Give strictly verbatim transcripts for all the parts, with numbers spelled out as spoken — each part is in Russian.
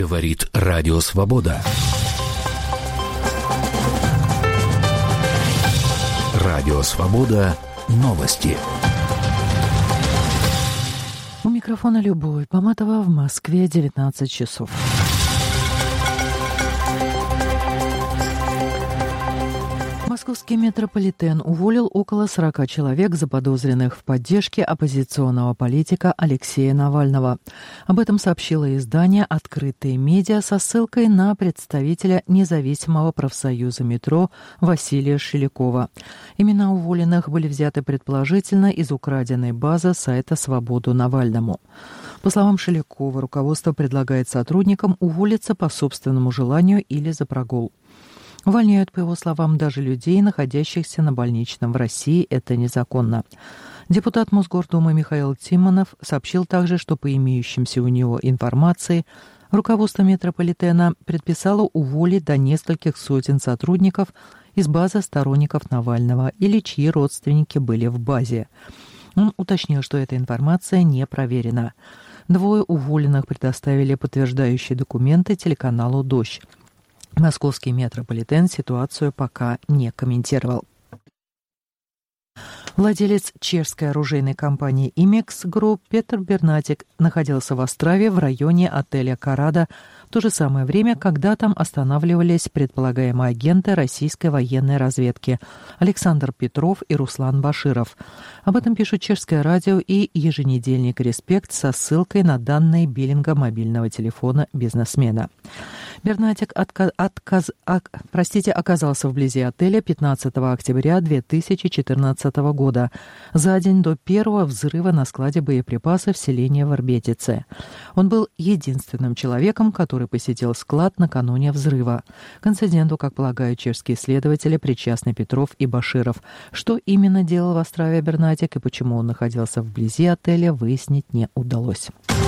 Говорит Радио Свобода. Радио Свобода. Новости. У микрофона Любовь Поматова, в Москве девятнадцать часов. Московский метрополитен уволил около сорока человек, заподозренных в поддержке оппозиционного политика Алексея Навального. Об этом сообщило издание «Открытые медиа» со ссылкой на представителя независимого профсоюза метро Василия Шелякова. Имена уволенных были взяты предположительно из украденной базы сайта «Свободу Навальному». По словам Шелякова, руководство предлагает сотрудникам уволиться по собственному желанию или за прогул. Увольняют, по его словам, даже людей, находящихся на больничном в России. Это незаконно. Депутат Мосгордумы Михаил Тимонов сообщил также, что по имеющимся у него информации руководство метрополитена предписало уволить до нескольких сотен сотрудников из базы сторонников Навального или чьи родственники были в базе. Он уточнил, что эта информация не проверена. Двое уволенных предоставили подтверждающие документы телеканалу «Дождь». Московский метрополитен ситуацию пока не комментировал. Владелец чешской оружейной компании «Имекс Групп» Петр Бернатик находился в Острове в районе отеля «Корада» в то же самое время, когда там останавливались предполагаемые агенты российской военной разведки Александр Петров и Руслан Баширов. Об этом пишут чешское радио и еженедельник «Респект» со ссылкой на данные биллинга мобильного телефона бизнесмена. Бернатик отка- отказ- ок- простите, оказался вблизи отеля пятнадцатого октября две тысячи четырнадцатого года, за день до первого взрыва на складе боеприпасов в селении Варбетице. Он был единственным человеком, который посетил склад накануне взрыва. К инциденту, как полагают чешские следователи, причастны Петров и Баширов. Что именно делал в Острове Бернатик и почему он находился вблизи отеля, выяснить не удалось.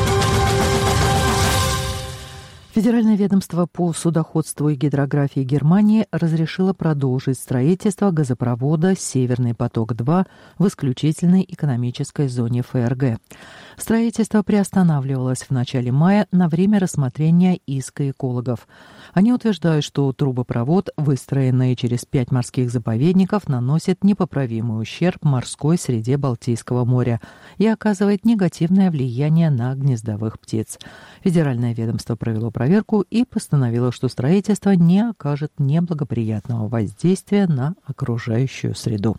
Федеральное ведомство по судоходству и гидрографии Германии разрешило продолжить строительство газопровода «Северный поток-два» в исключительной экономической зоне ФРГ. Строительство приостанавливалось в начале мая на время рассмотрения иска экологов. Они утверждают, что трубопровод, выстроенный через пять морских заповедников, наносит непоправимый ущерб морской среде Балтийского моря и оказывает негативное влияние на гнездовых птиц. Федеральное ведомство провело проверку и постановило, что строительство не окажет неблагоприятного воздействия на окружающую среду.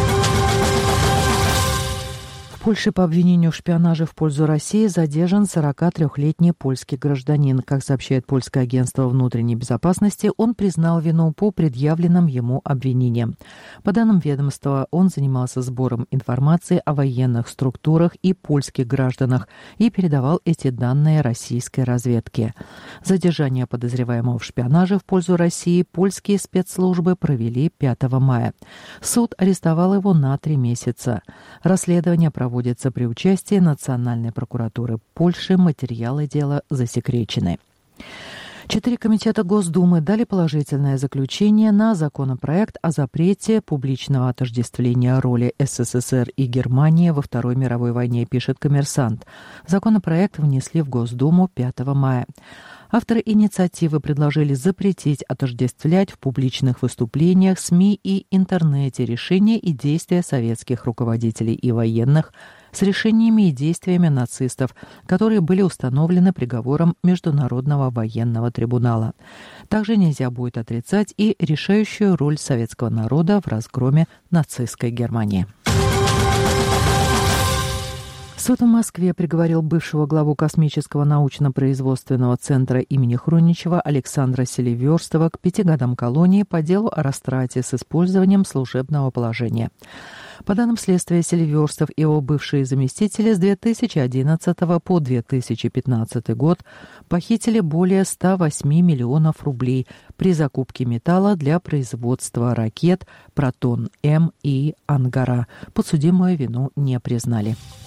В Польше по обвинению в шпионаже в пользу России задержан сорокатрёхлетний польский гражданин. Как сообщает польское агентство внутренней безопасности, он признал вину по предъявленным ему обвинениям. По данным ведомства, он занимался сбором информации о военных структурах и польских гражданах и передавал эти данные российской разведке. Задержание подозреваемого в шпионаже в пользу России польские спецслужбы провели пятого мая. Суд арестовал его на три месяца. Расследование проводится проводится при участии Национальной прокуратуры Польши. Материалы дела засекречены. Четыре комитета Госдумы дали положительное заключение на законопроект о запрете публичного отождествления роли СССР и Германии во Второй мировой войне, пишет «Коммерсант». Законопроект внесли в Госдуму пятого мая. Авторы инициативы предложили запретить отождествлять в публичных выступлениях, СМИ и интернете решения и действия советских руководителей и военных с решениями и действиями нацистов, которые были установлены приговором Международного военного трибунала. Также нельзя будет отрицать и решающую роль советского народа в разгроме нацистской Германии. Суд в Москве приговорил бывшего главу Космического научно-производственного центра имени Хруничева Александра Селиверстова к пяти годам колонии по делу о растрате с использованием служебного положения. По данным следствия, Селиверстов и его бывшие заместители с две тысячи одиннадцатого по две тысячи пятнадцатый год похитили более ста восьми миллионов рублей при закупке металла для производства ракет «Протон-М» и «Ангара». Подсудимую вину не признали.